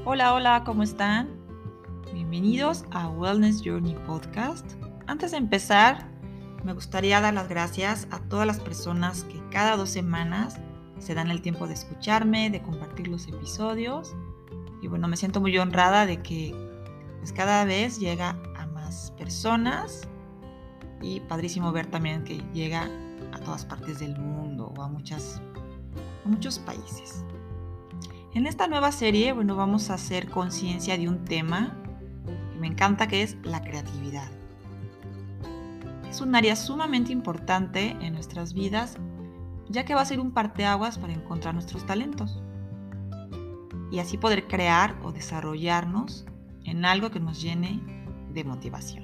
Hola, hola, ¿cómo están? Bienvenidos a Wellness Journey Podcast. Antes de empezar, me gustaría dar las gracias a todas las personas que cada 2 semanas se dan el tiempo de escucharme, de compartir los episodios. Y bueno, me siento muy honrada de que pues cada vez llega a más personas y padrísimo ver también que llega a todas partes del mundo o a muchos países. En esta nueva serie, vamos a hacer conciencia de un tema que me encanta, que es la creatividad. Es un área sumamente importante en nuestras vidas, ya que va a ser un parteaguas para encontrar nuestros talentos y así poder crear o desarrollarnos en algo que nos llene de motivación.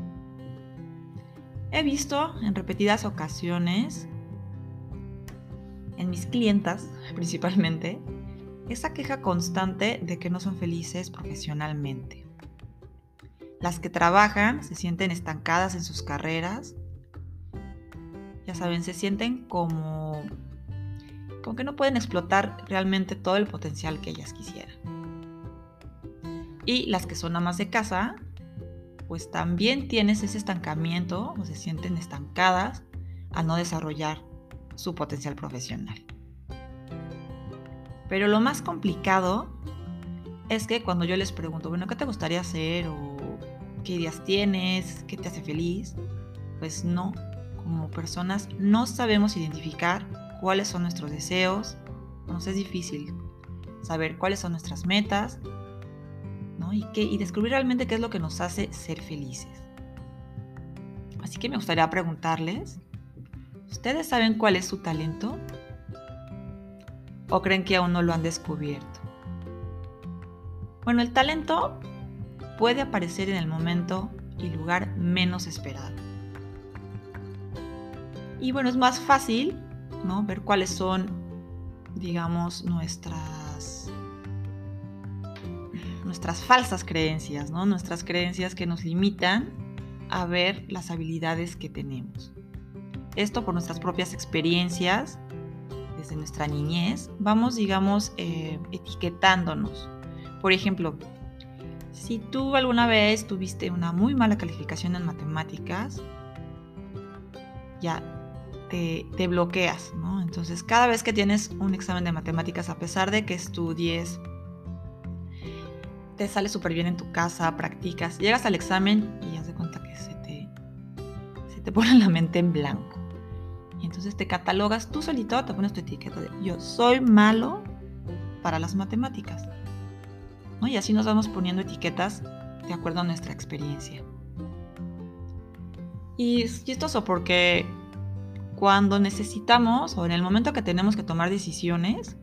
He visto en repetidas ocasiones, en mis clientas principalmente, esa queja constante de que no son felices profesionalmente. Las que trabajan se sienten estancadas en sus carreras. Ya saben, se sienten como que no pueden explotar realmente todo el potencial que ellas quisieran. Y las que son amas de casa, pues también tienes ese estancamiento o se sienten estancadas al no desarrollar su potencial profesional. Pero lo más complicado es que cuando yo les pregunto, ¿qué te gustaría hacer? O ¿qué ideas tienes? ¿Qué te hace feliz? Pues no, como personas no sabemos identificar cuáles son nuestros deseos. Nos es difícil saber cuáles son nuestras metas, ¿no? Y descubrir realmente qué es lo que nos hace ser felices. Así que me gustaría preguntarles, ¿ustedes saben cuál es su talento? ¿O creen que aún no lo han descubierto? Bueno, el talento puede aparecer en el momento y lugar menos esperado. Y bueno, es más fácil, ¿no?, ver cuáles son, digamos, nuestras falsas creencias, ¿no? Nuestras creencias que nos limitan a ver las habilidades que tenemos. Esto por nuestras propias experiencias, desde nuestra niñez, vamos, digamos, etiquetándonos. Por ejemplo, si tú alguna vez tuviste una muy mala calificación en matemáticas, ya te bloqueas, ¿no? Entonces, cada vez que tienes un examen de matemáticas, a pesar de que estudies, te sale súper bien en tu casa, practicas, llegas al examen y haz de cuenta que se te pone la mente en blanco. Y entonces te catalogas tú solito, te pones tu etiqueta de yo soy malo para las matemáticas, ¿no? Y así nos vamos poniendo etiquetas de acuerdo a nuestra experiencia. Y es chistoso porque cuando necesitamos o en el momento que tenemos que tomar decisiones,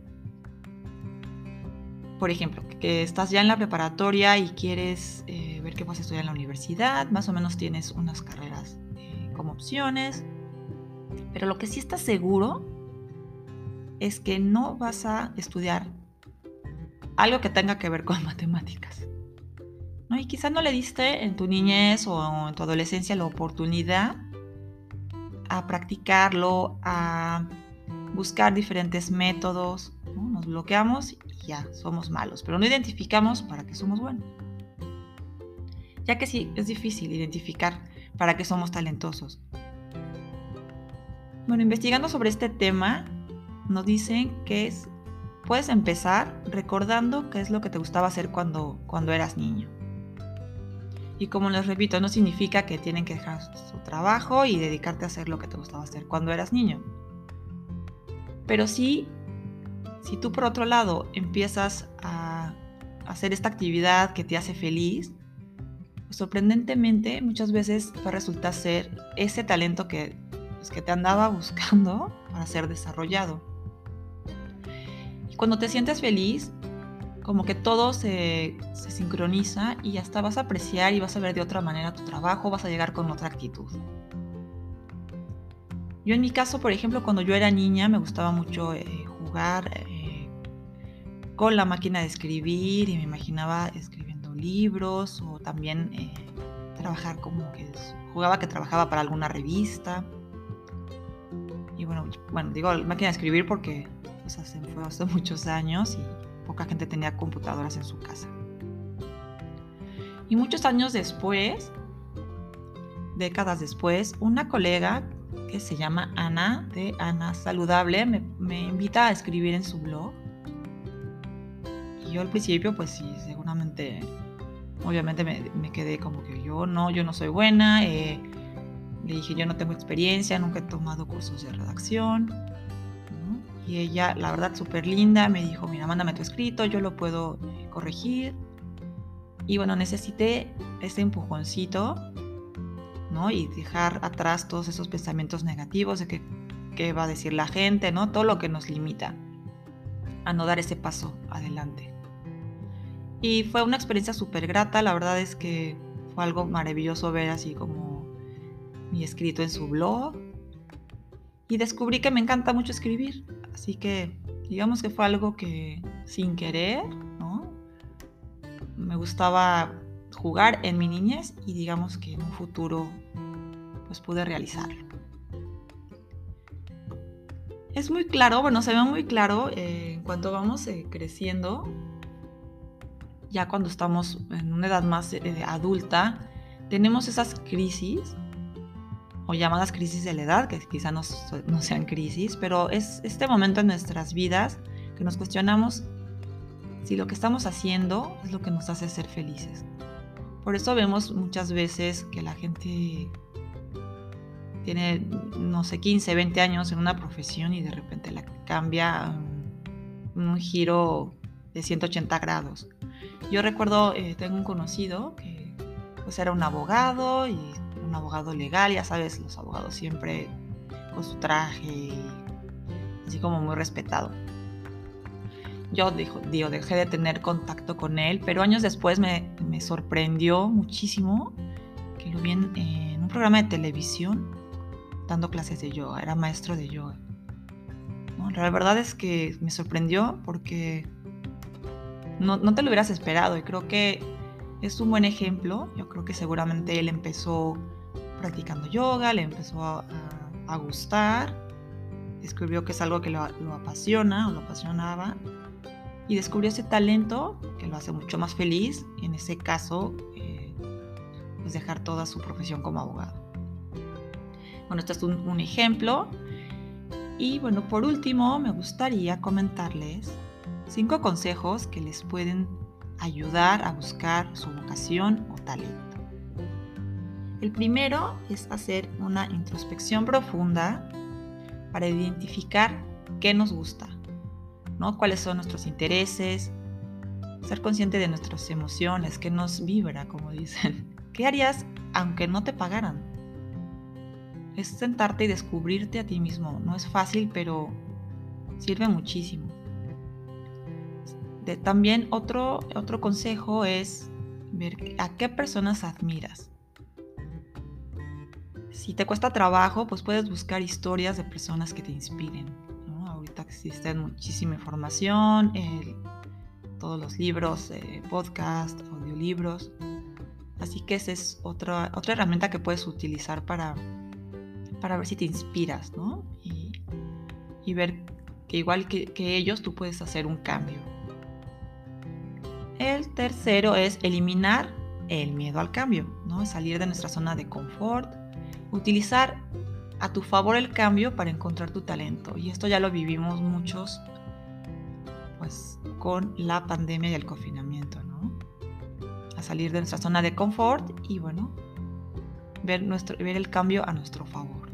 por ejemplo, que estás ya en la preparatoria y quieres ver qué vas a estudiar en la universidad, más o menos tienes unas carreras como opciones, pero lo que sí estás seguro es que no vas a estudiar algo que tenga que ver con matemáticas, ¿no? Y quizá no le diste en tu niñez o en tu adolescencia la oportunidad a practicarlo, a buscar diferentes métodos, ¿no? Nos bloqueamos y ya somos malos, pero no identificamos para qué somos buenos. Ya que sí, es difícil identificar para qué somos talentosos. Bueno, investigando sobre este tema, nos dicen que puedes empezar recordando qué es lo que te gustaba hacer cuando eras niño. Y como les repito, no significa que tienen que dejar su trabajo y dedicarte a hacer lo que te gustaba hacer cuando eras niño. Pero sí, si tú por otro lado empiezas a hacer esta actividad que te hace feliz, pues sorprendentemente muchas veces va a resultar ser ese talento que te andaba buscando para ser desarrollado. Y cuando te sientes feliz, como que todo se sincroniza y hasta vas a apreciar y vas a ver de otra manera tu trabajo, vas a llegar con otra actitud. Yo en mi caso, por ejemplo, cuando yo era niña me gustaba mucho jugar con la máquina de escribir y me imaginaba escribiendo libros o también trabajar como que jugaba que trabajaba para alguna revista. Y bueno, digo máquina de escribir porque fue hace muchos años y poca gente tenía computadoras en su casa. Y muchos años después, décadas después, una colega que se llama Ana, de Ana Saludable, me invita a escribir en su blog. Y yo al principio, pues sí, seguramente, obviamente me quedé como que yo no soy buena. Le dije, yo no tengo experiencia, nunca he tomado cursos de redacción, ¿no? Y ella, la verdad, súper linda, me dijo, mira, mándame tu escrito, yo lo puedo corregir. Y bueno, necesité ese empujoncito, ¿no? Y dejar atrás todos esos pensamientos negativos de qué va a decir la gente, ¿no? Todo lo que nos limita a no dar ese paso adelante. Y fue una experiencia súper grata, la verdad es que fue algo maravilloso ver así como mi escrito en su blog. Y descubrí que me encanta mucho escribir, así que digamos que fue algo que sin querer, ¿no? Me gustaba jugar en mi niñez y digamos que en un futuro pues pude realizarlo. Es muy claro, bueno, se ve muy claro en cuanto vamos creciendo, ya cuando estamos en una edad más adulta, tenemos esas crisis o llamadas crisis de la edad, que quizá no sean crisis, pero es este momento en nuestras vidas que nos cuestionamos si lo que estamos haciendo es lo que nos hace ser felices. Por eso vemos muchas veces que la gente tiene, no sé, 15, 20 años en una profesión y de repente la cambia un giro de 180 grados. Yo recuerdo, tengo un conocido que pues era un abogado y un abogado legal, ya sabes, los abogados siempre con su traje, así como muy respetado. Yo dejé de tener contacto con él, pero años después me sorprendió muchísimo que lo vi en un programa de televisión dando clases de yoga, era maestro de yoga, ¿no? La verdad es que me sorprendió porque no te lo hubieras esperado y creo que es un buen ejemplo. Yo creo que seguramente él empezó practicando yoga, le empezó a gustar, descubrió que es algo que lo apasiona o lo apasionaba y descubrió ese talento que lo hace mucho más feliz, y en ese caso pues dejar toda su profesión como abogado. Bueno, este es un ejemplo. Y bueno, por último me gustaría comentarles 5 consejos que les pueden ayudar a buscar su vocación o talento. El primero es hacer una introspección profunda para identificar qué nos gusta, ¿no? Cuáles son nuestros intereses, ser consciente de nuestras emociones, qué nos vibra, como dicen. ¿Qué harías aunque no te pagaran? Es sentarte y descubrirte a ti mismo. No es fácil, pero sirve muchísimo. También otro consejo es ver a qué personas admiras. Si te cuesta trabajo, pues puedes buscar historias de personas que te inspiren, ¿no? Ahorita existe muchísima información, todos los libros, podcast, audiolibros. Así que esa es otra herramienta que puedes utilizar para ver si te inspiras, ¿no? Y ver que igual que ellos, tú puedes hacer un cambio. El tercero es eliminar el miedo al cambio, ¿no? Salir de nuestra zona de confort, utilizar a tu favor el cambio para encontrar tu talento. Y esto ya lo vivimos muchos, pues, con la pandemia y el confinamiento, ¿no? A salir de nuestra zona de confort y, bueno, ver el cambio a nuestro favor.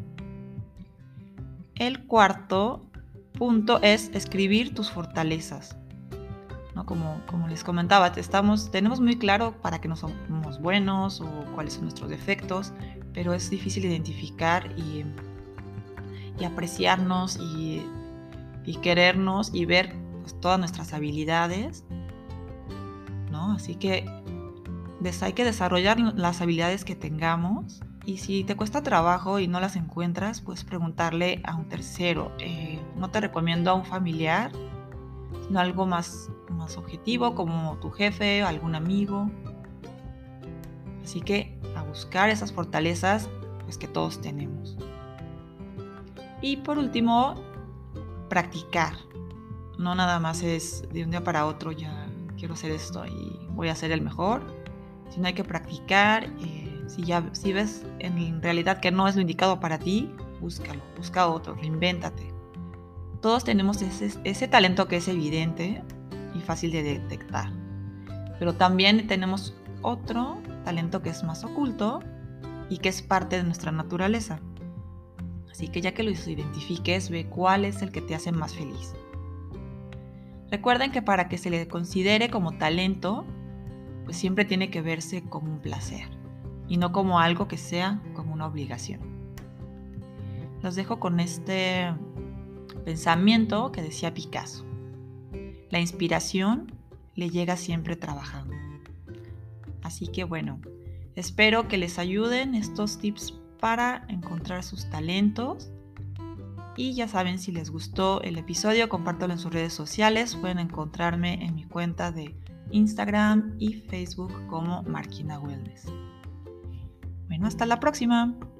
El cuarto punto es escribir tus fortalezas, ¿no? Como les comentaba, tenemos muy claro para qué no somos buenos o cuáles son nuestros defectos, pero es difícil identificar y apreciarnos y querernos y ver pues, todas nuestras habilidades, ¿no? Así que hay que desarrollar las habilidades que tengamos, y si te cuesta trabajo y no las encuentras, pues preguntarle a un tercero. No te recomiendo a un familiar, sino algo más objetivo, como tu jefe o algún amigo. Así que a buscar esas fortalezas pues, que todos tenemos. Y por último, practicar. no nada más es de un día para otro ya quiero hacer esto y voy a ser el mejor, sino hay que practicar. Si ves en realidad que no es lo indicado para ti, búscalo, busca otro, reinvéntate. Todos tenemos ese talento que es evidente y fácil de detectar, pero también tenemos otro talento que es más oculto y que es parte de nuestra naturaleza. Así que ya que los identifiques, ve cuál es el que te hace más feliz. Recuerden que para que se le considere como talento, pues siempre tiene que verse como un placer y no como algo que sea como una obligación. Los dejo con este pensamiento que decía Picasso. La inspiración le llega siempre trabajando. Así que bueno, espero que les ayuden estos tips para encontrar sus talentos. Y ya saben, si les gustó el episodio, compártelo en sus redes sociales. Pueden encontrarme en mi cuenta de Instagram y Facebook como Marquina Wellness. Bueno, hasta la próxima.